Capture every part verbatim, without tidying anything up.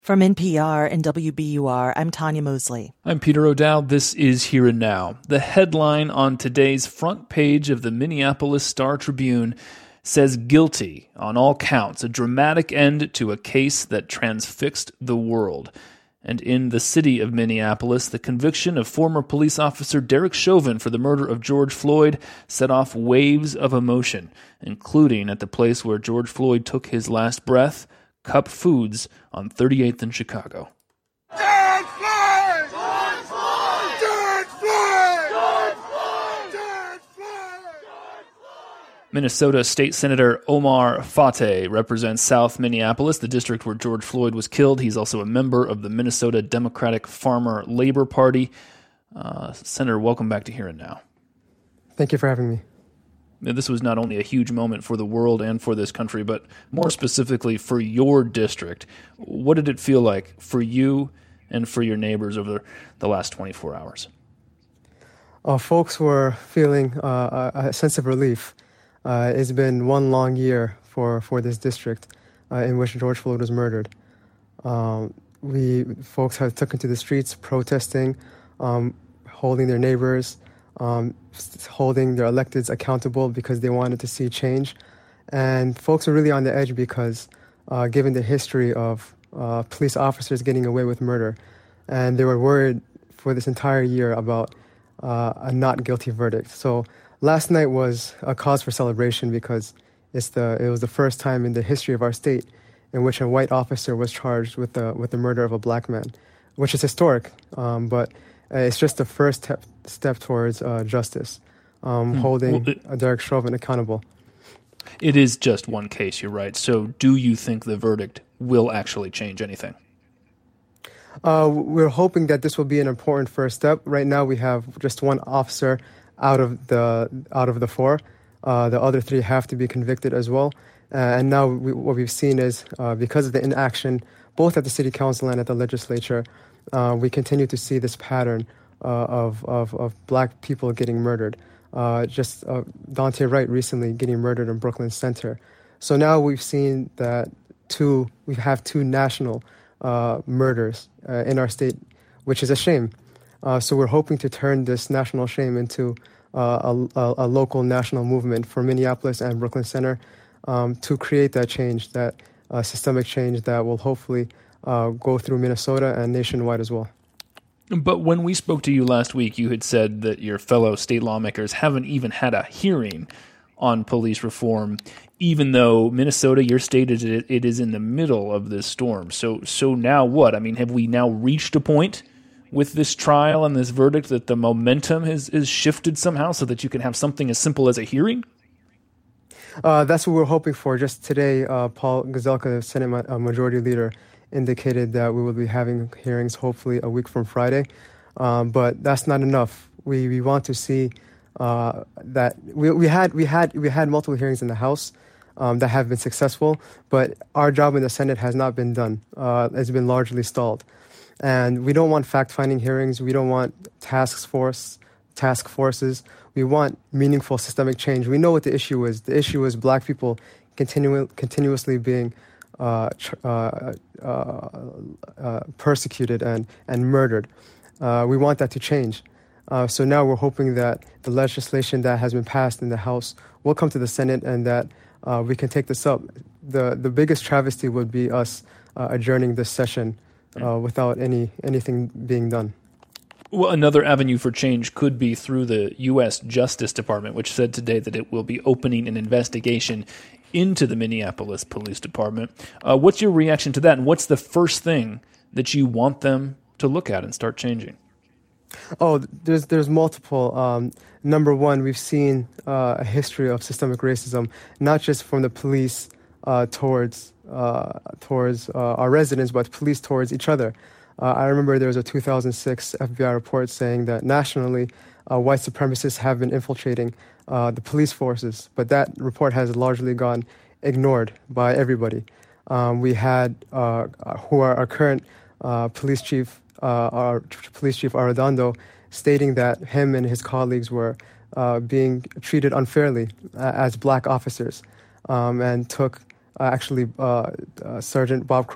From N P R and W B U R, I'm Tanya Mosley. I'm Peter O'Dowd. This is Here and Now. The headline on today's front page of the Minneapolis Star-Tribune says guilty on all counts, a dramatic end to a case that transfixed the world. And in the city of Minneapolis, the conviction of former police officer Derek Chauvin for the murder of George Floyd set off waves of emotion, including at the place where George Floyd took his last breath, Cup Foods on thirty-eighth in Chicago. George Floyd! George Floyd! George Floyd! George Floyd! George Floyd! Minnesota State Senator Omar Fateh represents South Minneapolis, the district where George Floyd was killed. He's also a member of the Minnesota Democratic Farmer Labor Party. Uh, Senator, welcome back to Here and Now. Thank you for having me. This was not only a huge moment for the world and for this country, but more specifically for your district. What did it feel like for you and for your neighbors over the last twenty-four hours? Uh, folks were feeling uh, a sense of relief. Uh, it's been one long year for, for this district uh, in which George Floyd was murdered. Um, we folks have taken to the streets protesting, um, holding their neighbors, Um, holding their electeds accountable because they wanted to see change. And folks are really on the edge because uh, given the history of uh, police officers getting away with murder, and they were worried for this entire year about uh, a not guilty verdict. So last night was a cause for celebration because it's the it was the first time in the history of our state in which a white officer was charged with the with the murder of a black man, which is historic, um, but it's just the first step, step towards uh, justice, um, hmm. holding well, it, Derek Chauvin accountable. It is just one case, you're right. So do you think the verdict will actually change anything? Uh, we're hoping that this will be an important first step. Right now we have just one officer out of the out of the four. Uh, the other three have to be convicted as well. Uh, and now we, what we've seen is uh, because of the inaction, both at the city council and at the legislature, Uh, we continue to see this pattern uh, of, of of black people getting murdered. Uh, just uh, Daunte Wright recently getting murdered in Brooklyn Center. So now we've seen that two we have two national uh, murders uh, in our state, which is a shame. Uh, so we're hoping to turn this national shame into uh, a, a, a local national movement for Minneapolis and Brooklyn Center um, to create that change, that uh, systemic change that will hopefully Uh, go through Minnesota and nationwide as well. But when we spoke to you last week, you had said that your fellow state lawmakers haven't even had a hearing on police reform, even though Minnesota, your state, is it is in the middle of this storm. So, so now what? I mean, have we now reached a point with this trial and this verdict that the momentum has is shifted somehow so that you can have something as simple as a hearing? Uh, that's what we're hoping for. Just today, uh, Paul Gazelka, the Senate ma- uh, Majority Leader, indicated that we will be having hearings hopefully a week from Friday. Um, but that's not enough. We we want to see uh, that we we had we had we had multiple hearings in the House um, that have been successful, but our job in the Senate has not been done. Uh, it's been largely stalled. And we don't want fact-finding hearings. We don't want task force task forces. We want meaningful systemic change. We know what the issue is. The issue is black people continu- continuously being Uh, uh, uh, uh, persecuted and, and murdered. Uh, we want that to change. Uh, so now we're hoping that the legislation that has been passed in the House will come to the Senate and that uh, we can take this up. The the biggest travesty would be us uh, adjourning this session uh, without any anything being done. Well, another avenue for change could be through the U S Justice Department, which said today that it will be opening an investigation into the Minneapolis Police Department. Uh, what's your reaction to that, and what's the first thing that you want them to look at and start changing? Oh, there's there's multiple. Um, number one, we've seen uh, a history of systemic racism, not just from the police uh, towards uh, towards uh, our residents, but police towards each other. Uh, I remember there was a two thousand six F B I report saying that nationally, uh, white supremacists have been infiltrating uh, the police forces, but that report has largely gone ignored by everybody. Um, we had uh, who are our current uh, police chief, uh, our police chief Arredondo, stating that him and his colleagues were uh, being treated unfairly uh, as black officers, um, and took uh, actually uh, uh, Sergeant Bob Kroll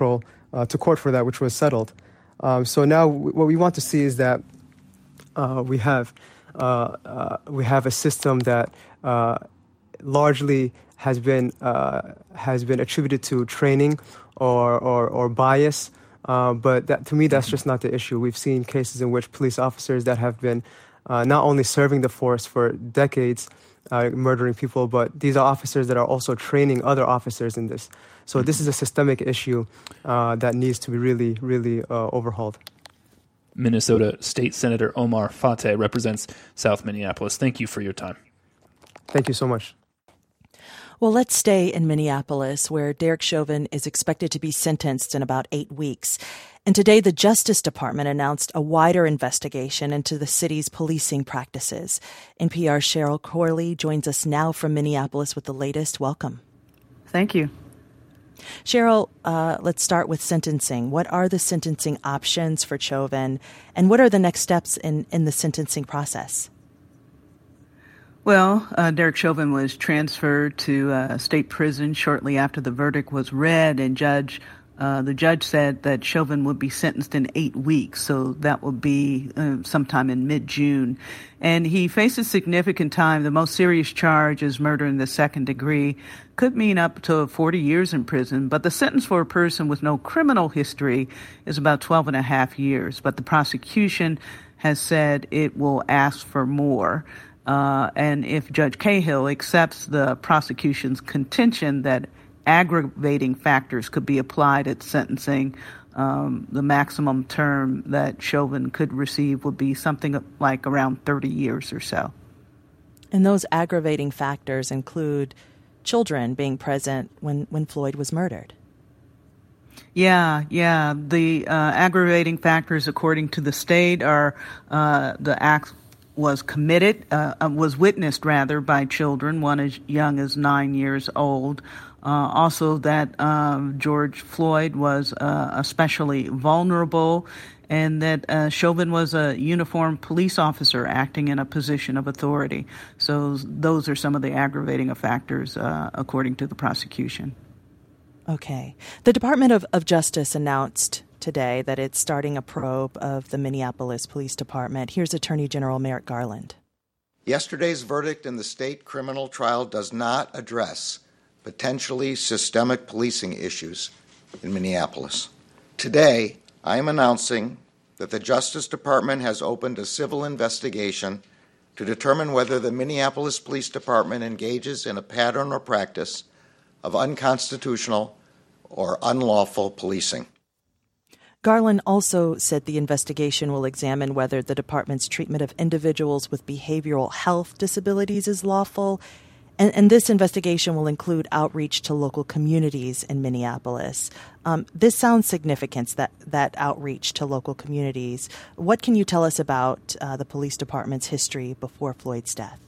uh, to court for that, which was settled. Um, so now w- what we want to see is that uh, we have uh, uh, we have a system that uh, largely has been uh, has been attributed to training or or, or bias. Uh, but that, to me, that's just not the issue. We've seen cases in which police officers that have been uh, not only serving the force for decades, uh, murdering people, but these are officers that are also training other officers in this. So this is a systemic issue uh, that needs to be really, really uh, overhauled. Minnesota State Senator Omar Fateh represents South Minneapolis. Thank you for your time. Thank you so much. Well, let's stay in Minneapolis, where Derek Chauvin is expected to be sentenced in about eight weeks. And today, the Justice Department announced a wider investigation into the city's policing practices. N P R's Cheryl Corley joins us now from Minneapolis with the latest. Welcome. Thank you. Cheryl, uh, let's start with sentencing. What are the sentencing options for Chauvin, and what are the next steps in, in the sentencing process? Well, uh, Derek Chauvin was transferred to uh, state prison shortly after the verdict was read, and judge uh, the judge said that Chauvin would be sentenced in eight weeks, so that would be uh, sometime in mid-June. And he faces significant time. The most serious charge is murder in the second degree. Could mean up to forty years in prison, but the sentence for a person with no criminal history is about twelve and a half years. But the prosecution has said it will ask for more. Uh, and if Judge Cahill accepts the prosecution's contention that aggravating factors could be applied at sentencing, um, the maximum term that Chauvin could receive would be something like around thirty years or so. And those aggravating factors include children being present when, when Floyd was murdered. Yeah, yeah. The uh, aggravating factors, according to the state, are uh, the act was committed, uh, was witnessed rather by children, one as young as nine years old. Uh, also that um, George Floyd was uh, especially vulnerable, and that uh, Chauvin was a uniformed police officer acting in a position of authority. So those are some of the aggravating factors, uh, according to the prosecution. Okay. The Department of, of Justice announced today that it's starting a probe of the Minneapolis Police Department. Here's Attorney General Merrick Garland. Yesterday's verdict in the state criminal trial does not address potentially systemic policing issues in Minneapolis. Today, I am announcing that the Justice Department has opened a civil investigation to determine whether the Minneapolis Police Department engages in a pattern or practice of unconstitutional or unlawful policing. Garland also said the investigation will examine whether the department's treatment of individuals with behavioral health disabilities is lawful. And, and this investigation will include outreach to local communities in Minneapolis. Um, this sounds significant, that, that outreach to local communities. What can you tell us about uh, the police department's history before Floyd's death?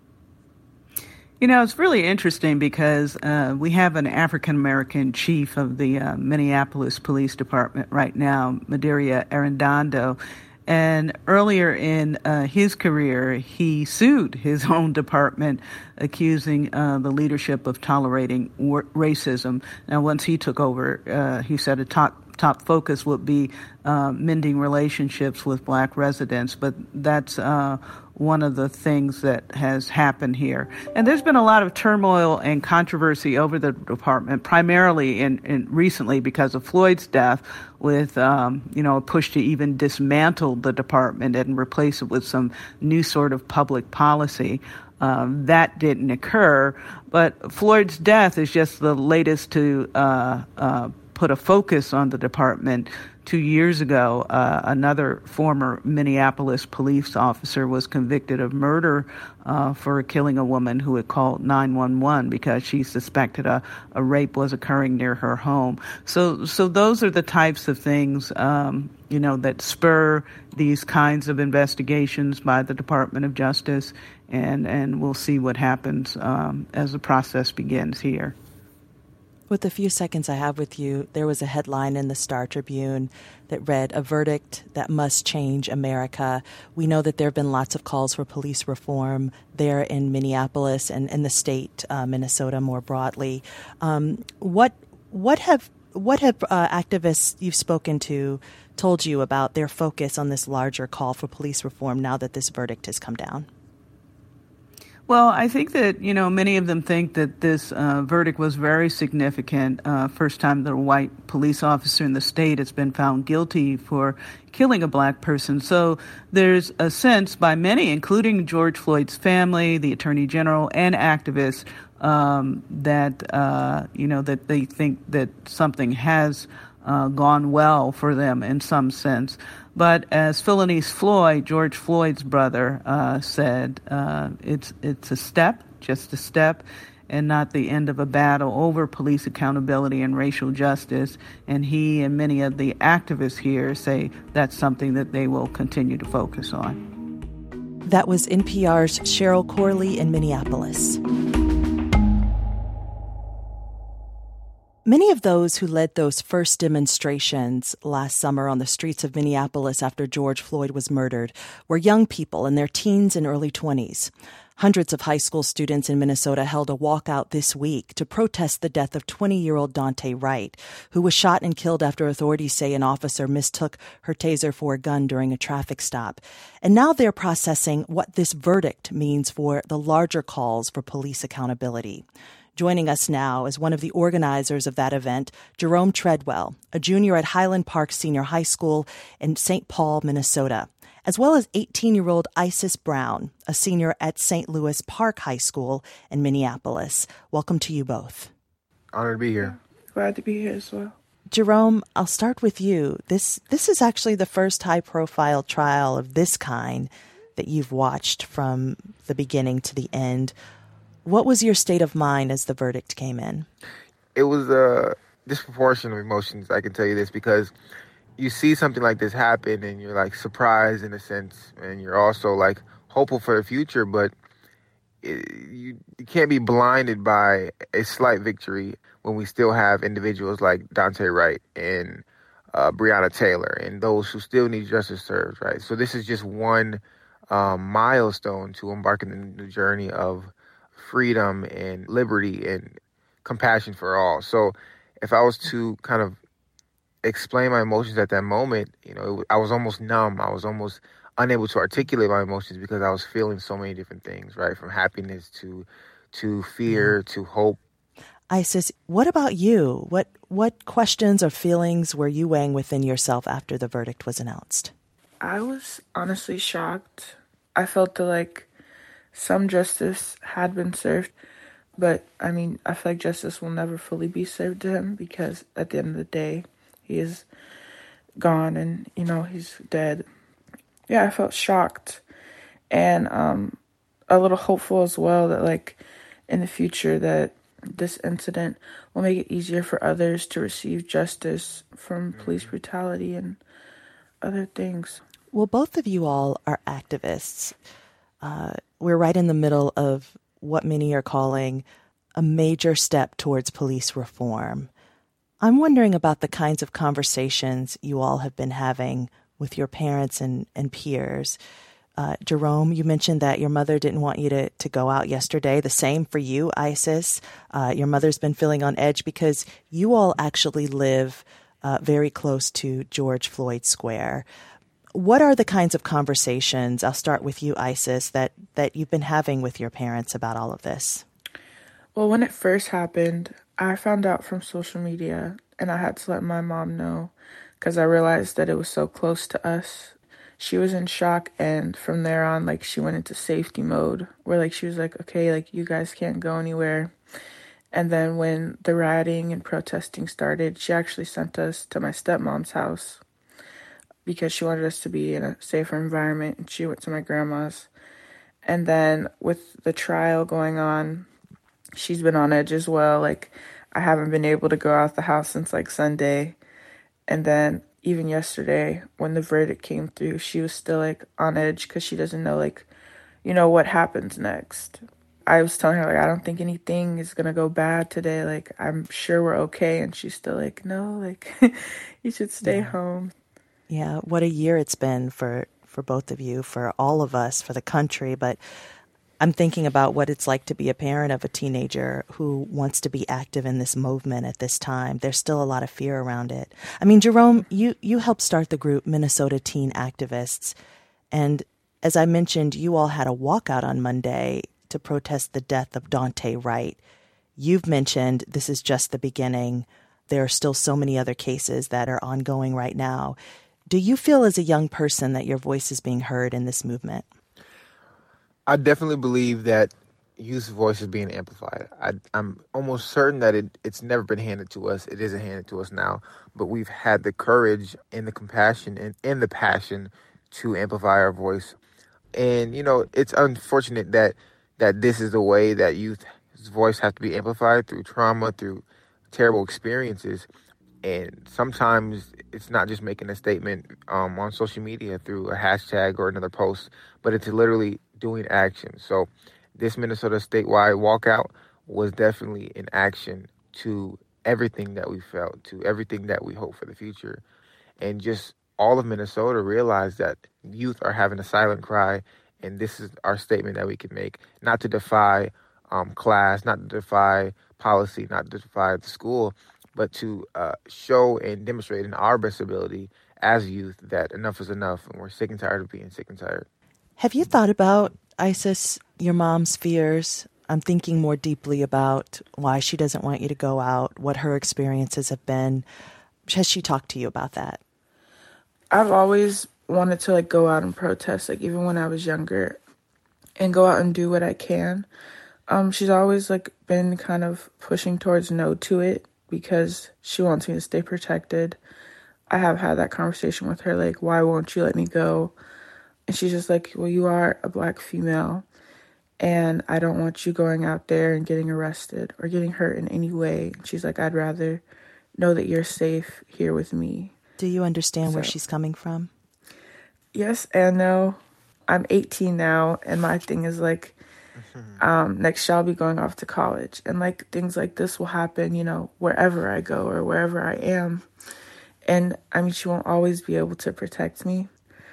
You know, it's really interesting because uh, we have an African-American chief of the uh, Minneapolis Police Department right now, Madaria Arradondo. And earlier in uh, his career, he sued his own department, accusing uh, the leadership of tolerating war- racism. Now, once he took over, uh, he said a top top focus would be uh, mending relationships with black residents, but that's uh, one of the things that has happened here. And there's been a lot of turmoil and controversy over the department, primarily in, in recently because of Floyd's death, with um, you know a push to even dismantle the department and replace it with some new sort of public policy. Um, that didn't occur, but Floyd's death is just the latest to uh, uh, put a focus on the department. Two years ago, uh, another former Minneapolis police officer was convicted of murder uh, for killing a woman who had called nine one one because she suspected a, a rape was occurring near her home. So, so those are the types of things, um, you know, that spur these kinds of investigations by the Department of Justice, and, and we'll see what happens um, as the process begins here. With the few seconds I have with you, there was a headline in the Star Tribune that read, "A verdict that must change America." We know that there have been lots of calls for police reform there in Minneapolis and in the state, uh, Minnesota more broadly. Um, what what have What have uh, activists you've spoken to told you about their focus on this larger call for police reform now that this verdict has come down? Well, I think that, you know, many of them think that this uh, verdict was very significant. Uh, first time that a white police officer in the state has been found guilty for killing a black person. So there's a sense by many, including George Floyd's family, the Attorney General, and activists, um, that, uh, you know, that they think that something has uh, gone well for them in some sense. But as Philonise Floyd, George Floyd's brother, uh, said, uh, it's it's a step, just a step, and not the end of a battle over police accountability and racial justice. And he and many of the activists here say that's something that they will continue to focus on. That was N P R's Cheryl Corley in Minneapolis. Many of those who led those first demonstrations last summer on the streets of Minneapolis after George Floyd was murdered were young people in their teens and early twenties. Hundreds of high school students in Minnesota held a walkout this week to protest the death of twenty-year-old Daunte Wright, who was shot and killed after authorities say an officer mistook her taser for a gun during a traffic stop. And now they're processing what this verdict means for the larger calls for police accountability. Joining us now is one of the organizers of that event, Jerome Treadwell, a junior at Highland Park Senior High School in Saint Paul, Minnesota, as well as eighteen-year-old Isis Brown, a senior at Saint Louis Park High School in Minneapolis. Welcome to you both. Honored to be here. Glad to be here as well. Jerome, I'll start with you. This this is actually the first high-profile trial of this kind that you've watched from the beginning to the end. What was your state of mind as the verdict came in? It was a disproportion of emotions, I can tell you this, because you see something like this happen and you're like surprised in a sense, and you're also like hopeful for the future, but it, you, you can't be blinded by a slight victory when we still have individuals like Daunte Wright and uh, Breonna Taylor and those who still need justice served, right? So this is just one um, milestone to embark in the journey of freedom and liberty and compassion for all. So if I was to kind of explain my emotions at that moment, you know, it, I was almost numb. I was almost unable to articulate my emotions because I was feeling so many different things, right? From happiness to to fear to hope. Isis, what about you? What what questions or feelings were you weighing within yourself after the verdict was announced? I was honestly shocked. I felt that, like, some justice had been served, but I mean, I feel like justice will never fully be served to him because at the end of the day, he is gone and, you know, he's dead. Yeah, I felt shocked and um, a little hopeful as well that, like, in the future that this incident will make it easier for others to receive justice from police brutality and other things. Well, both of you all are activists. Uh, we're right in the middle of what many are calling a major step towards police reform. I'm wondering about the kinds of conversations you all have been having with your parents and, and peers. Uh, Jerome, you mentioned that your mother didn't want you to, to go out yesterday. The same for you, Isis. Uh, your mother's been feeling on edge because you all actually live uh, very close to George Floyd Square. What are the kinds of conversations, I'll start with you, Isis, that, that you've been having with your parents about all of this? Well, when it first happened, I found out from social media, and I had to let my mom know because I realized that it was so close to us. She was in shock, and from there on, like, she went into safety mode where, like, she was like, okay, like, you guys can't go anywhere. And then when the rioting and protesting started, she actually sent us to my stepmom's house because she wanted us to be in a safer environment, and she went to my grandma's. And then with the trial going on, she's been on edge as well. Like, I haven't been able to go out the house since, like, Sunday. And then even yesterday, when the verdict came through, she was still, like, on edge because she doesn't know, like, you know, what happens next. I was telling her, like, I don't think anything is going to go bad today. Like, I'm sure we're okay. And she's still like, no, like, you should stay yeah. home. Yeah, what a year it's been for, for both of you, for all of us, for the country. But I'm thinking about what it's like to be a parent of a teenager who wants to be active in this movement at this time. There's still a lot of fear around it. I mean, Jerome, you, you helped start the group Minnesota Teen Activists. And as I mentioned, you all had a walkout on Monday to protest the death of Daunte Wright. You've mentioned this is just the beginning. There are still so many other cases that are ongoing right now. Do you feel as a young person that your voice is being heard in this movement? I definitely believe that youth's voice is being amplified. I, I'm almost certain that it, it's never been handed to us. It isn't handed to us now. But we've had the courage and the compassion and, and the passion to amplify our voice. And, you know, it's unfortunate that that this is the way that youth's voice has to be amplified, through trauma, through terrible experiences. And sometimes it's not just making a statement um, on social media through a hashtag or another post, but it's literally doing action. So this Minnesota statewide walkout was definitely an action to everything that we felt, to everything that we hope for the future. And just all of Minnesota realized that youth are having a silent cry, and this is our statement that we can make, not to defy um, class, not to defy policy, not to defy the school, but to uh, show and demonstrate in our best ability as youth that enough is enough, and we're sick and tired of being sick and tired. Have you thought about, Isis, your mom's fears? I'm thinking more deeply about why she doesn't want you to go out, what her experiences have been. Has she talked to you about that? I've always wanted to like go out and protest, like even when I was younger, and go out and do what I can. Um, she's always like been kind of pushing towards no to it because she wants me to stay protected. I have had that conversation with her, like, why won't you let me go? And she's just like, well, you are a Black female, and I don't want you going out there and getting arrested or getting hurt in any way. And she's like, I'd rather know that you're safe here with me. Do you understand so, where she's coming from? Yes and no. I'm eighteen now, and my thing is like, um, next year I'll be going off to college. And like things like this will happen, you know, wherever I go or wherever I am. And I mean, she won't always be able to protect me.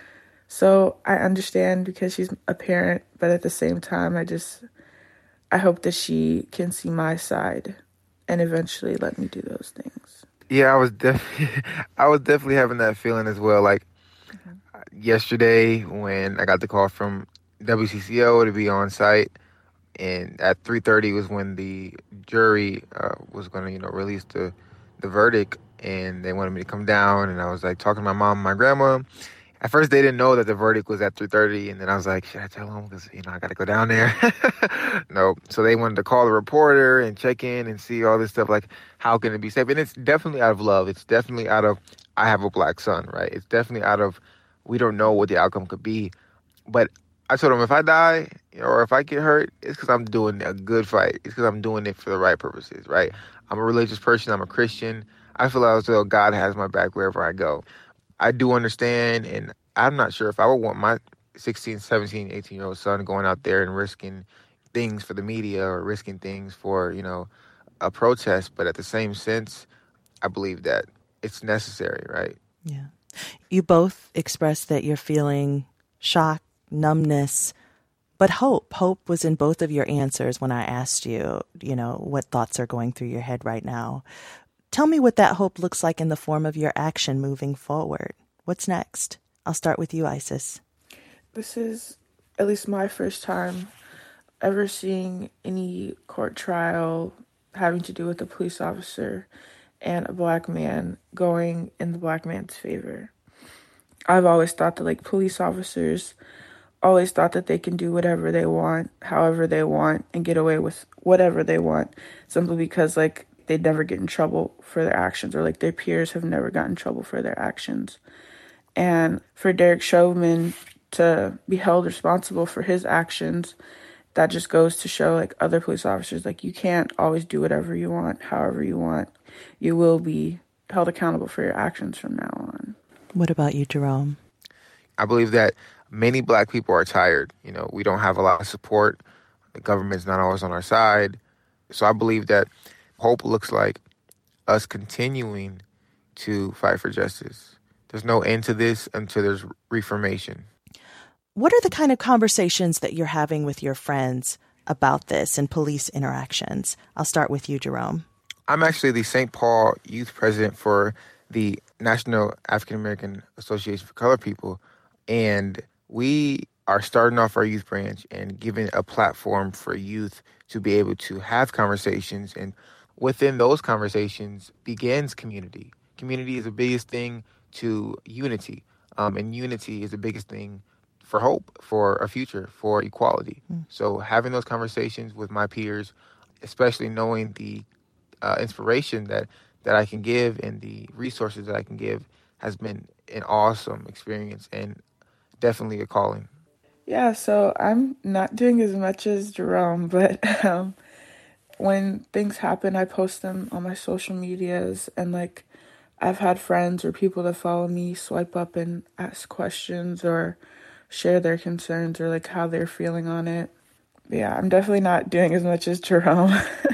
So I understand because she's a parent, but at the same time, I just, I hope that she can see my side and eventually let me do those things. Yeah, I was definitely, I was definitely having that feeling as well. Like mm-hmm. yesterday when I got the call from W C C O to be on site, and at three thirty was when the jury uh, was going to, you know, release the, the verdict, and they wanted me to come down, and I was like talking to my mom and my grandma. At first, they didn't know that the verdict was at three thirty, and then I was like, should I tell them? Because, you know, I got to go down there. No. So they wanted to call the reporter and check in and see all this stuff, like, how can it be safe? And it's definitely out of love. It's definitely out of, I have a Black son, right? It's definitely out of, we don't know what the outcome could be. But I told them, if I die or if I get hurt, it's because I'm doing a good fight. It's because I'm doing it for the right purposes, right? I'm a religious person. I'm a Christian. I feel as though God has my back wherever I go. I do understand, and I'm not sure if I would want my sixteen, seventeen, eighteen-year-old son going out there and risking things for the media or risking things for, you know, a protest. But at the same sense, I believe that it's necessary, right? Yeah. You both expressed that you're feeling shock, numbness, but hope. Hope was in both of your answers when I asked you, you know, what thoughts are going through your head right now. Tell me what that hope looks like in the form of your action moving forward. What's next? I'll start with you, Isis. This is at least my first time ever seeing any court trial having to do with a police officer and a Black man going in the Black man's favor. I've always thought that, like, police officers always thought that they can do whatever they want, however they want, and get away with whatever they want, simply because, like, they'd never get in trouble for their actions, or like their peers have never gotten in trouble for their actions. And for Derek Chauvin to be held responsible for his actions, that just goes to show, like, other police officers, like, you can't always do whatever you want, however you want. You will be held accountable for your actions from now on. What about you, Jerome? I believe that many Black people are tired. You know, we don't have a lot of support. The government's not always on our side. So I believe that hope looks like us continuing to fight for justice. There's no end to this until there's reformation. what are the kind of conversations that you're having with your friends about this and police interactions? I'll start with you, Jerome. I'm actually the Saint Paul youth president for the National African American Association for Colored People. And we are starting off our youth branch and giving a platform for youth to be able to have conversations. And within those conversations begins community. Community is the biggest thing to unity. Um, and unity is the biggest thing for hope, for a future, for equality. Mm. So having those conversations with my peers, especially knowing the uh, inspiration that, that I can give and the resources that I can give has been an awesome experience and definitely a calling. Yeah, so I'm not doing as much as Jerome, but um, when things happen, I post them on my social medias, and like I've had friends or people that follow me swipe up and ask questions or share their concerns or like how they're feeling on it. But yeah, I'm definitely not doing as much as Jerome.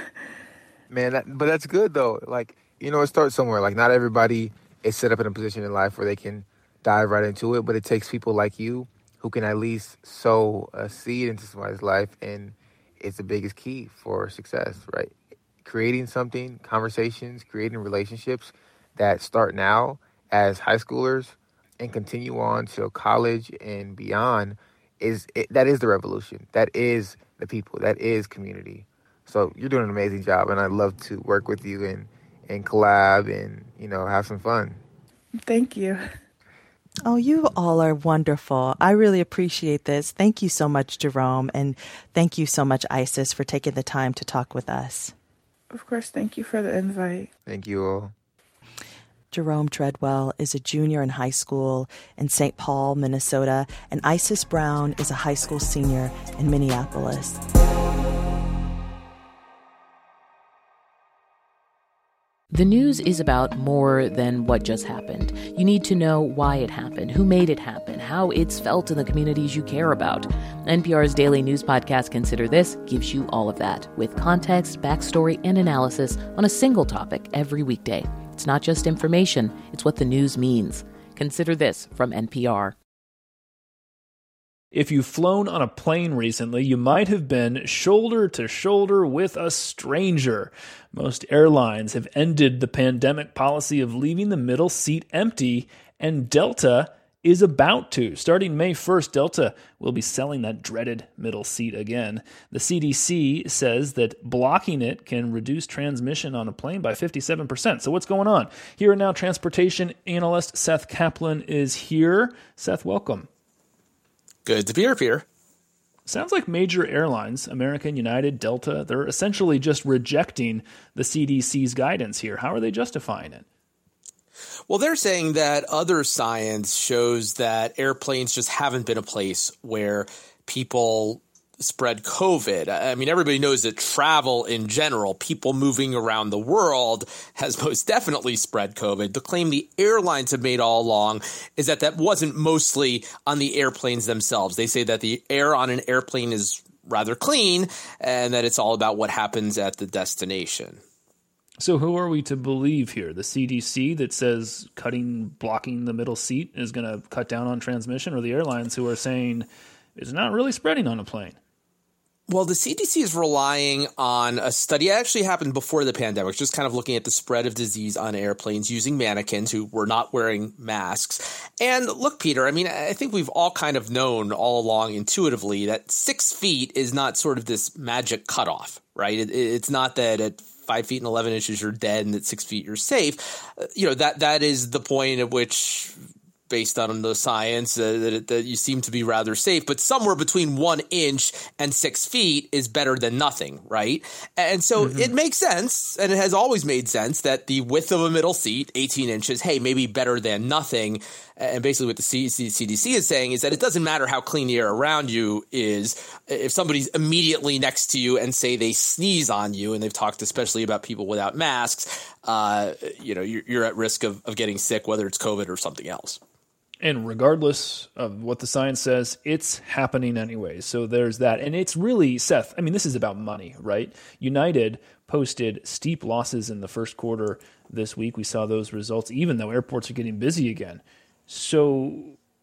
Man, that, but that's good though. Like, you know, it starts somewhere. Like, not everybody is set up in a position in life where they can dive right into it, but it takes people like you who can at least sow a seed into somebody's life, and it's the biggest key for success, right? Creating something, conversations, creating relationships that start now as high schoolers and continue on to college and beyond is it, that is the revolution. That is the people. That is community. So you're doing an amazing job, and I'd love to work with you and, and collab and, you know, have some fun. Thank you. Oh, you all are wonderful. I really appreciate this. Thank you so much, Jerome, and thank you so much, Isis, for taking the time to talk with us. Of course, thank you for the invite. Thank you all. Jerome Treadwell is a junior in high school in Saint Paul, Minnesota, and Isis Brown is a high school senior in Minneapolis. The news is about more than what just happened. You need to know why it happened, who made it happen, how it's felt in the communities you care about. N P R's daily news podcast, Consider This, gives you all of that, with context, backstory, and analysis on a single topic every weekday. It's not just information, it's what the news means. Consider This from N P R. If you've flown on a plane recently, you might have been shoulder to shoulder with a stranger. Most airlines have ended the pandemic policy of leaving the middle seat empty, and Delta is about to. Starting May first, Delta will be selling that dreaded middle seat again. The C D C says that blocking it can reduce transmission on a plane by fifty-seven percent. So what's going on? Here and Now transportation analyst Seth Kaplan is here. Seth, welcome. Good to be here, Peter. Sounds like major airlines, American, United, Delta, they're essentially just rejecting the C D C's guidance here. How are they justifying it? Well, they're saying that other science shows that airplanes just haven't been a place where people spread COVID. I mean, everybody knows that travel in general, people moving around the world, has most definitely spread COVID. The claim the airlines have made all along is that that wasn't mostly on the airplanes themselves. They say that the air on an airplane is rather clean and that it's all about what happens at the destination. So who are we to believe here? The C D C that says cutting, blocking the middle seat is going to cut down on transmission, or the airlines who are saying it's not really spreading on a plane? Well, the C D C is relying on a study that actually happened before the pandemic, just kind of looking at the spread of disease on airplanes using mannequins who were not wearing masks. And look, Peter, I mean, I think we've all kind of known all along intuitively that six feet is not sort of this magic cutoff, right? It, it's not that at five feet and eleven inches you're dead and at six feet you're safe. Uh, you know, that that is the point at which, based on the science, uh, that, that you seem to be rather safe, but somewhere between one inch and six feet is better than nothing, right? And so mm-hmm. it makes sense, and it has always made sense, that the width of a middle seat, eighteen inches, hey, maybe better than nothing. And basically what the C D C is saying is that it doesn't matter how clean the air around you is. If somebody's immediately next to you and say they sneeze on you, and they've talked especially about people without masks, uh, you know, you're, you're at risk of, of getting sick, whether it's COVID or something else. And regardless of what the science says, it's happening anyway. So there's that. And it's really, Seth, I mean, this is about money, right? United posted steep losses in the first quarter this week. We saw those results, even though airports are getting busy again. So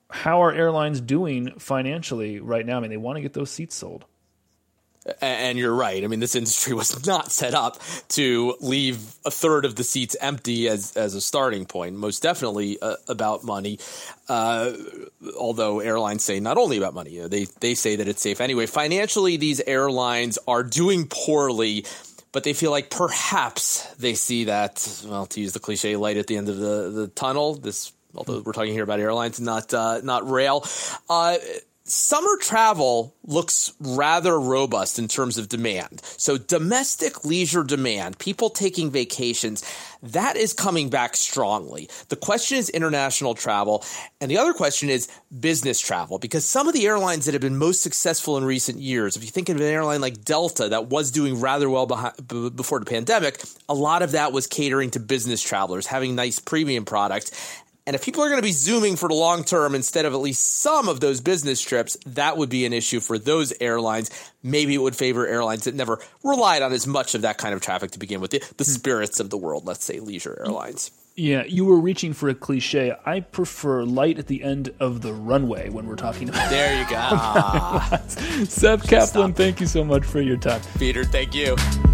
how are airlines doing financially right now? I mean, they want to get those seats sold. And you're right. I mean, this industry was not set up to leave a third of the seats empty as, as a starting point. Most definitely uh, about money. Uh, although airlines say not only about money, you know, they, they say that it's safe anyway. Financially, these airlines are doing poorly, but they feel like perhaps they see that, well, to use the cliche, light at the end of the, the tunnel. This, although we're talking here about airlines, not, uh, not rail. Uh, Summer travel looks rather robust in terms of demand. So domestic leisure demand, people taking vacations, that is coming back strongly. The question is international travel. And the other question is business travel, because some of the airlines that have been most successful in recent years, if you think of an airline like Delta that was doing rather well behind, b- before the pandemic, a lot of that was catering to business travelers, having nice premium product. And if people are going to be zooming for the long term instead of at least some of those business trips, that would be an issue for those airlines. Maybe it would favor airlines that never relied on as much of that kind of traffic to begin with, the, the spirits of the world, let's say leisure airlines. Yeah, you were reaching for a cliche. I prefer light at the end of the runway when we're talking about There you go. Seth Kaplan, thank you so much for your time. Peter, thank you.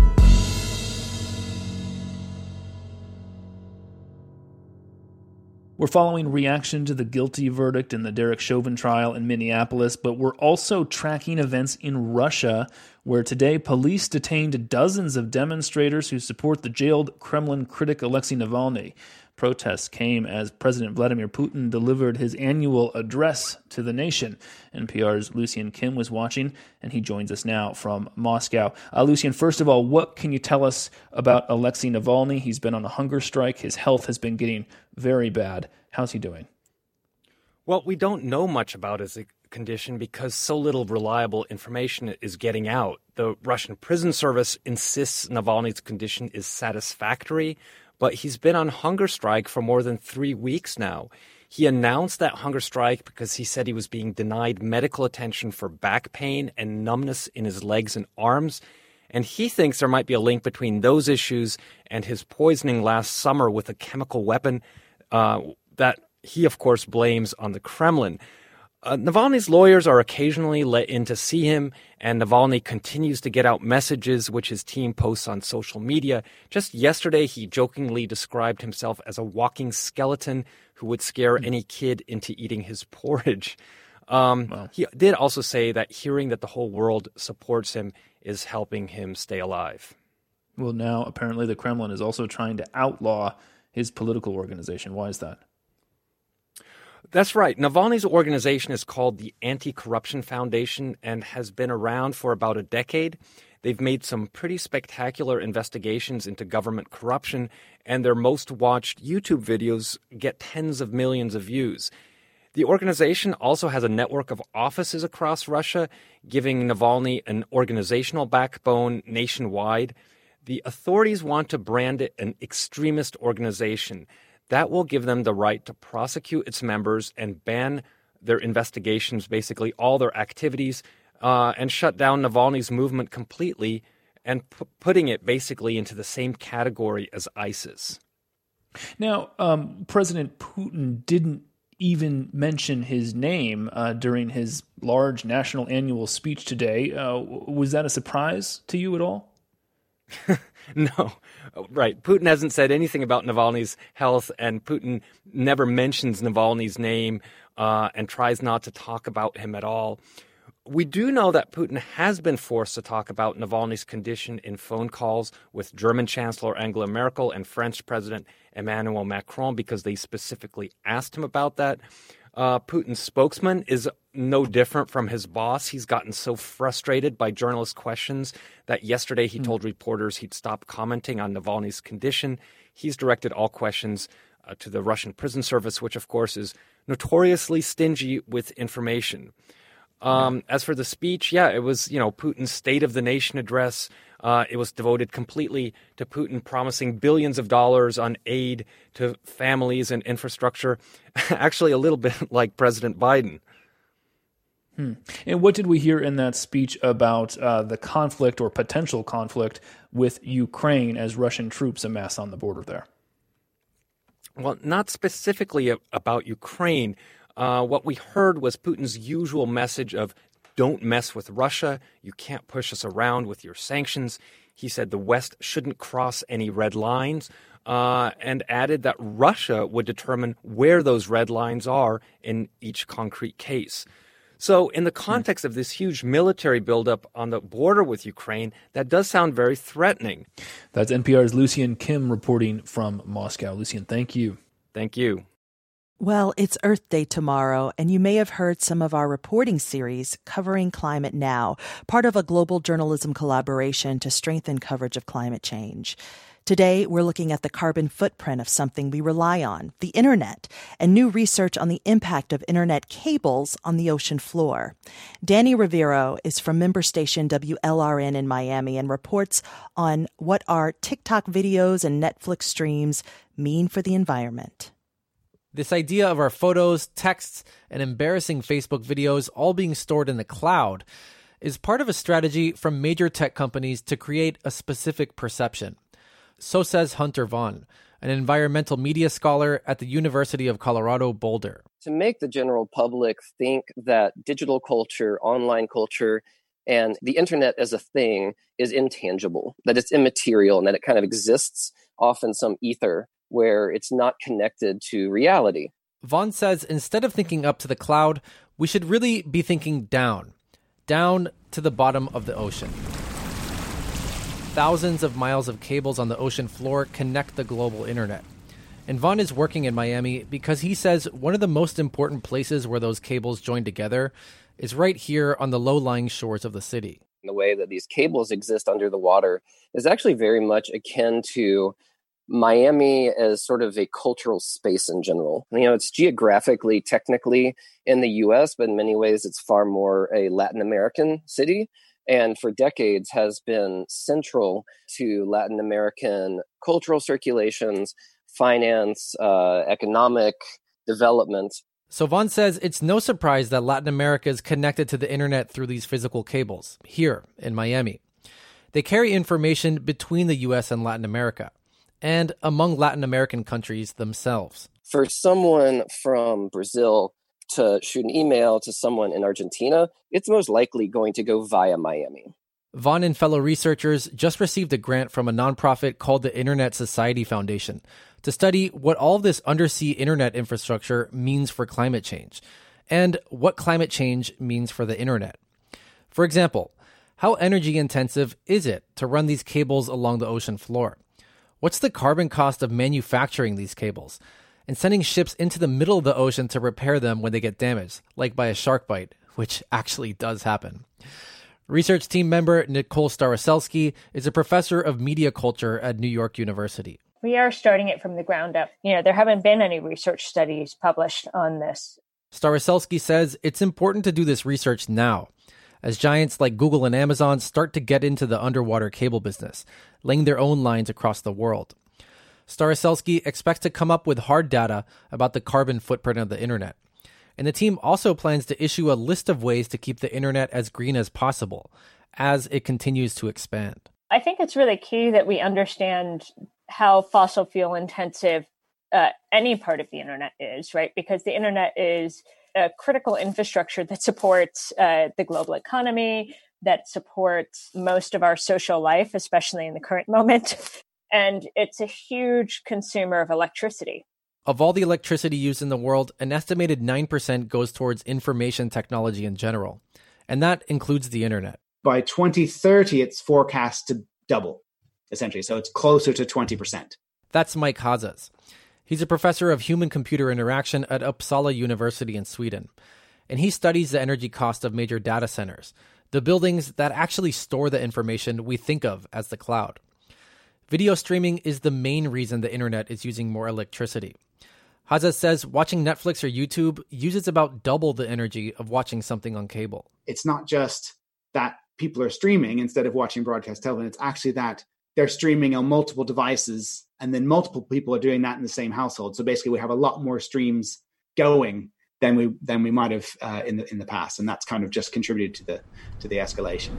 We're following reaction to the guilty verdict in the Derek Chauvin trial in Minneapolis, but we're also tracking events in Russia, where today police detained dozens of demonstrators who support the jailed Kremlin critic Alexei Navalny. Protests came as President Vladimir Putin delivered his annual address to the nation. N P R's Lucian Kim was watching, and he joins us now from Moscow. Uh, Lucian, first of all, what can you tell us about Alexei Navalny? He's been on a hunger strike. His health has been getting very bad. How's he doing? Well, we don't know much about his condition because so little reliable information is getting out. The Russian prison service insists Navalny's condition is satisfactory, but he's been on hunger strike for more than three weeks now. He announced that hunger strike because he said he was being denied medical attention for back pain and numbness in his legs and arms. And he thinks there might be a link between those issues and his poisoning last summer with a chemical weapon uh, that he, of course, blames on the Kremlin. Uh, Navalny's lawyers are occasionally let in to see him, and Navalny continues to get out messages which his team posts on social media. Just yesterday, he jokingly described himself as a walking skeleton who would scare any kid into eating his porridge. Um, wow. He did also say that hearing that the whole world supports him is helping him stay alive. Well, now apparently the Kremlin is also trying to outlaw his political organization. Why is that? That's right. Navalny's organization is called the Anti-Corruption Foundation and has been around for about a decade. They've made some pretty spectacular investigations into government corruption, and their most watched YouTube videos get tens of millions of views. The organization also has a network of offices across Russia, giving Navalny an organizational backbone nationwide. The authorities want to brand it an extremist organization. That will give them the right to prosecute its members and ban their investigations, basically all their activities, uh, and shut down Navalny's movement completely and p- putting it basically into the same category as ISIS. Now, um, President Putin didn't even mention his name uh, during his large national annual speech today. Uh, was that a surprise to you at all? No, right. Putin hasn't said anything about Navalny's health, and Putin never mentions Navalny's name uh, and tries not to talk about him at all. We do know that Putin has been forced to talk about Navalny's condition in phone calls with German Chancellor Angela Merkel and French President Emmanuel Macron because they specifically asked him about that. Uh, Putin's spokesman is no different from his boss. He's gotten so frustrated by journalist questions that yesterday he mm. told reporters he'd stop commenting on Navalny's condition. He's directed all questions uh, to the Russian prison service, which, of course, is notoriously stingy with information. Um, as for the speech, yeah, it was, you know, Putin's State of the Nation address. Uh, it was devoted completely to Putin promising billions of dollars on aid to families and infrastructure. Actually, a little bit like President Biden. Hmm. And what did we hear in that speech about uh, the conflict or potential conflict with Ukraine as Russian troops amass on the border there? Well, not specifically about Ukraine. Uh, what we heard was Putin's usual message of don't mess with Russia. You can't push us around with your sanctions. He said the West shouldn't cross any red lines, uh, and added that Russia would determine where those red lines are in each concrete case. So in the context of this huge military buildup on the border with Ukraine, that does sound very threatening. That's N P R's Lucian Kim reporting from Moscow. Lucian, thank you. Thank you. Well, it's Earth Day tomorrow, and you may have heard some of our reporting series covering climate now, part of a global journalism collaboration to strengthen coverage of climate change. Today, we're looking at the carbon footprint of something we rely on, the internet, and new research on the impact of internet cables on the ocean floor. Danny Rivero is from member station W L R N in Miami and reports on what our TikTok videos and Netflix streams mean for the environment. This idea of our photos, texts, and embarrassing Facebook videos all being stored in the cloud is part of a strategy from major tech companies to create a specific perception. So says Hunter Vaughn, an environmental media scholar at the University of Colorado Boulder. To make the general public think that digital culture, online culture, and the internet as a thing is intangible, that it's immaterial, and that it kind of exists off in some ether where it's not connected to reality. Vaughn says instead of thinking up to the cloud, we should really be thinking down, down to the bottom of the ocean. Thousands of miles of cables on the ocean floor connect the global internet. And Vaughn is working in Miami because he says one of the most important places where those cables join together is right here on the low-lying shores of the city. The way that these cables exist under the water is actually very much akin to Miami as sort of a cultural space in general. You know, it's geographically, technically in the U S, but in many ways it's far more a Latin American city. And for decades has been central to Latin American cultural circulations, finance, uh, economic development. So Vaughn says it's no surprise that Latin America is connected to the internet through these physical cables, here in Miami. They carry information between the U S and Latin America, and among Latin American countries themselves. For someone from Brazil to shoot an email to someone in Argentina, it's most likely going to go via Miami. Vaughn and fellow researchers just received a grant from a nonprofit called the Internet Society Foundation to study what all of this undersea internet infrastructure means for climate change and what climate change means for the internet. For example, how energy intensive is it to run these cables along the ocean floor? What's the carbon cost of manufacturing these cables and sending ships into the middle of the ocean to repair them when they get damaged, like by a shark bite, which actually does happen? Research team member Nicole Staroselsky is a professor of media culture at New York University. We are starting it from the ground up. You know, there haven't been any research studies published on this. Staroselsky says it's important to do this research now, as giants like Google and Amazon start to get into the underwater cable business, laying their own lines across the world. Staroselsky expects to come up with hard data about the carbon footprint of the internet. And the team also plans to issue a list of ways to keep the internet as green as possible as it continues to expand. I think it's really key that we understand how fossil fuel intensive uh, any part of the internet is, right? Because the internet is a critical infrastructure that supports uh, the global economy, that supports most of our social life, especially in the current moment. And it's a huge consumer of electricity. Of all the electricity used in the world, an estimated nine percent goes towards information technology in general. And that includes the internet. By twenty thirty, it's forecast to double, essentially. So it's closer to twenty percent. That's Mike Hazas. He's a professor of human-computer interaction at Uppsala University in Sweden. And he studies the energy cost of major data centers, the buildings that actually store the information we think of as the cloud. Video streaming is the main reason the internet is using more electricity. Hazas says watching Netflix or YouTube uses about double the energy of watching something on cable. It's not just that people are streaming instead of watching broadcast television. It's actually that they're streaming on multiple devices, and then multiple people are doing that in the same household. So basically, we have a lot more streams going than we than we might have uh, in the in the past, and that's kind of just contributed to the to the escalation.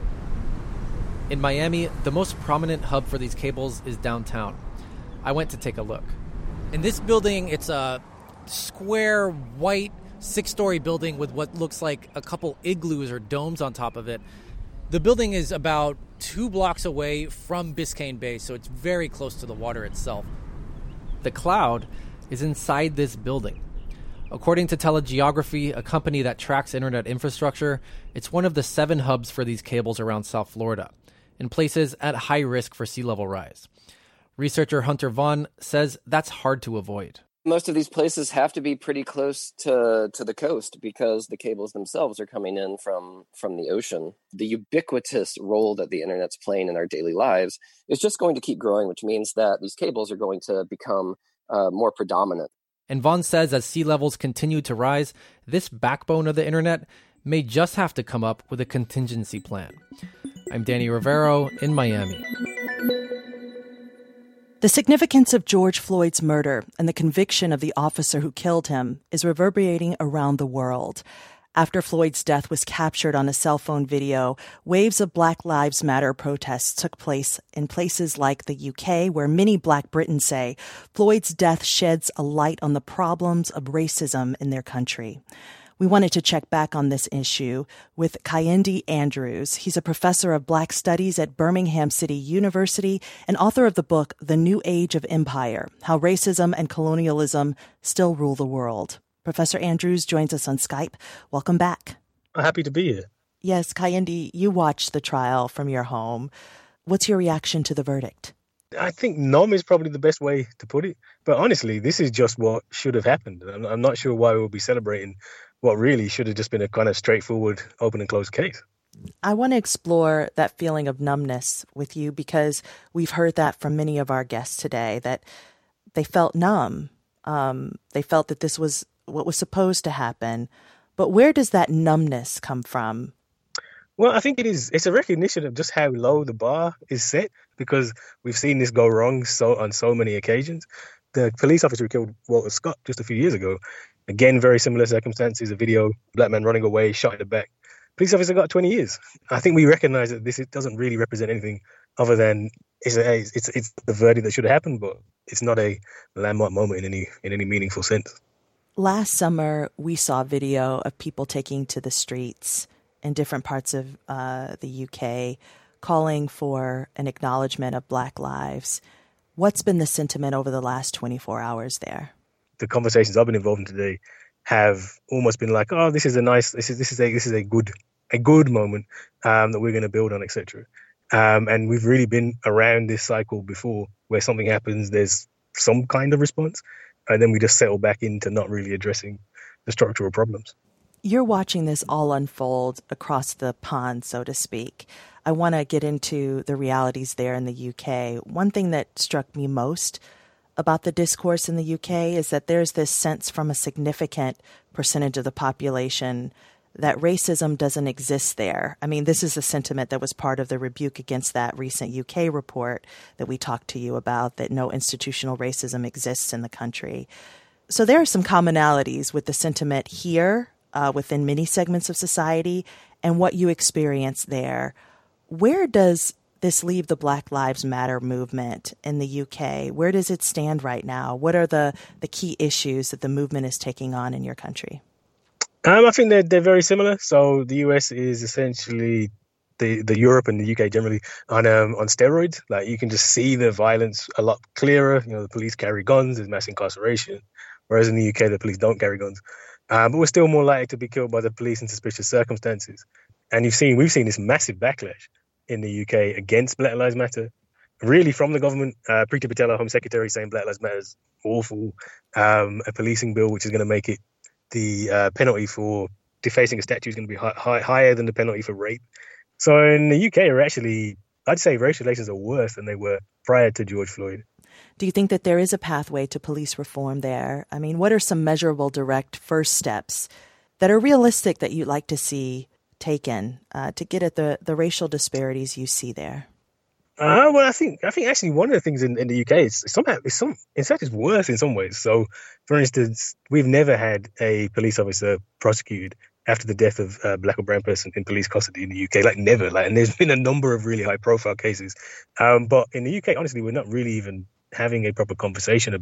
In Miami, the most prominent hub for these cables is downtown. I went to take a look. In this building, it's a square, white, six-story building with what looks like a couple igloos or domes on top of it. The building is about two blocks away from Biscayne Bay, so it's very close to the water itself. The cloud is inside this building. According to Telegeography, a company that tracks internet infrastructure, it's one of the seven hubs for these cables around South Florida, in places at high risk for sea level rise. Researcher Hunter Vaughn says that's hard to avoid. Most of these places have to be pretty close to, to the coast because the cables themselves are coming in from, from the ocean. The ubiquitous role that the internet's playing in our daily lives is just going to keep growing, which means that these cables are going to become uh, more predominant. And Vaughn says as sea levels continue to rise, this backbone of the internet may just have to come up with a contingency plan. I'm Danny Rivero in Miami. The significance of George Floyd's murder and the conviction of the officer who killed him is reverberating around the world. After Floyd's death was captured on a cell phone video, waves of Black Lives Matter protests took place in places like the U K, where many Black Britons say Floyd's death sheds a light on the problems of racism in their country. We wanted to check back on this issue with Kayinde Andrews. He's a professor of Black Studies at Birmingham City University and author of the book The New Age of Empire: How Racism and Colonialism Still Rule the World. Professor Andrews joins us on Skype. Welcome back. I'm happy to be here. Yes, Kayinde, you watched the trial from your home. What's your reaction to the verdict? I think numb is probably the best way to put it. But honestly, this is just what should have happened. I'm, I'm not sure why we'll be celebrating what really should have just been a kind of straightforward open and closed case. I want to explore that feeling of numbness with you because we've heard that from many of our guests today, that they felt numb. Um, they felt that this was what was supposed to happen. But where does that numbness come from? Well, I think it is. It's a recognition of just how low the bar is set, because we've seen this go wrong so on so many occasions. The police officer who killed Walter Scott just a few years ago, again, very similar circumstances, a video, black man running away, shot in the back. Police officer got twenty years. I think we recognize that this doesn't really represent anything other than it's, a, it's, it's the verdict that should have happened, but it's not a landmark moment in any in any meaningful sense. Last summer, we saw video of people taking to the streets in different parts of uh, the U K, calling for an acknowledgement of Black lives. What's been the sentiment over the last twenty-four hours there? The conversations I've been involved in today have almost been like, oh, this is a nice, this is this is a this is a good a good moment um, that we're going to build on, et cetera. Um, and we've really been around this cycle before, where something happens, there's some kind of response, and then we just settle back into not really addressing the structural problems. You're watching this all unfold across the pond, so to speak. I want to get into the realities there in the U K. One thing that struck me most about the discourse in the U K is that there's this sense from a significant percentage of the population that racism doesn't exist there. I mean, this is a sentiment that was part of the rebuke against that recent U K report that we talked to you about, that no institutional racism exists in the country. So there are some commonalities with the sentiment here uh, within many segments of society and what you experience there. Where does this leave the Black Lives Matter movement in the U K? Where does it stand right now? What are the, the key issues that the movement is taking on in your country? Um, I think they're, they're very similar. So the U S is essentially the, the Europe and the U K generally on um, on steroids. Like, you can just see the violence a lot clearer. You know, the police carry guns, there's mass incarceration, whereas in the U K, the police don't carry guns. Um, but we're still more likely to be killed by the police in suspicious circumstances. And you've seen, we've seen this massive backlash in the U K against Black Lives Matter, really from the government. Uh, Priti Patel, our Home Secretary, saying Black Lives Matter is awful. Um, a policing bill which is going to make it the uh, penalty for defacing a statue is going to be high, high, higher than the penalty for rape. So in the U K, are actually, I'd say race relations are worse than they were prior to George Floyd. Do you think that there is a pathway to police reform there? I mean, what are some measurable, direct first steps that are realistic that you'd like to see taken uh, to get at the, the racial disparities you see there? Uh, well, I think I think actually one of the things in, in the U K is somehow it's some in fact it's worse in some ways. So, for instance, we've never had a police officer prosecuted after the death of a black or brown person in police custody in the U K. Like, never. Like, and there's been a number of really high profile cases. Um, but in the U K, honestly, we're not really even having a proper conversation about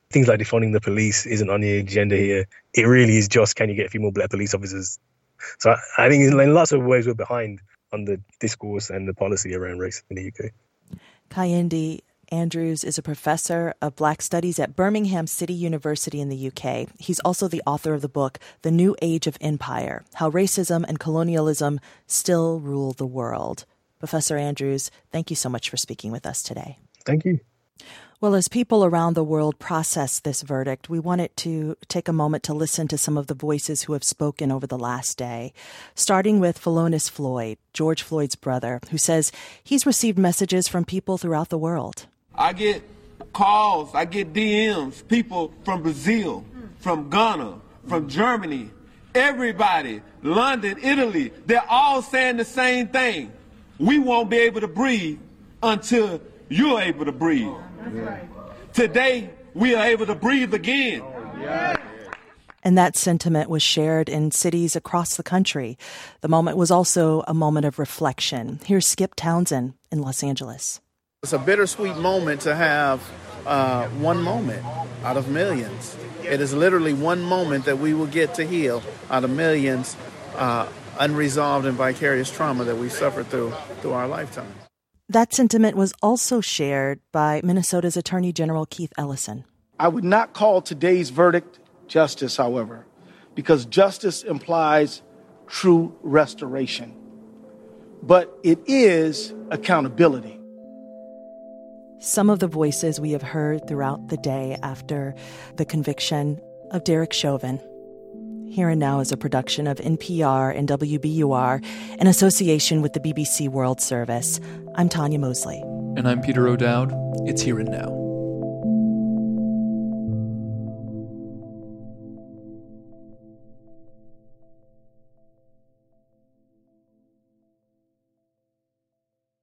things like defunding the police isn't on the agenda here. It really is just, can you get a few more black police officers? So I, I think in lots of ways we're behind on the discourse and the policy around race in the U K. Kayinde Andrews is a professor of Black Studies at Birmingham City University in the U K. He's also the author of the book, The New Age of Empire, How Racism and Colonialism Still Rule the World. Professor Andrews, thank you so much for speaking with us today. Thank you. Well, as people around the world process this verdict, we wanted to take a moment to listen to some of the voices who have spoken over the last day, starting with Philonise Floyd, George Floyd's brother, who says he's received messages from people throughout the world. I get calls, I get D Ms, people from Brazil, from Ghana, from Germany, everybody, London, Italy, they're all saying the same thing. We won't be able to breathe until you're able to breathe. Yeah. Today, we are able to breathe again. Yeah. And that sentiment was shared in cities across the country. The moment was also a moment of reflection. Here's Skip Townsend in Los Angeles. It's a bittersweet moment to have uh, one moment out of millions. It is literally one moment that we will get to heal out of millions uh, unresolved and vicarious trauma that we suffered through through our lifetime. That sentiment was also shared by Minnesota's Attorney General Keith Ellison. I would not call today's verdict justice, however, because justice implies true restoration. But it is accountability. Some of the voices we have heard throughout the day after the conviction of Derek Chauvin. Here and Now is a production of N P R and W B U R in association with the B B C World Service. I'm Tanya Mosley. And I'm Peter O'Dowd. It's Here and Now.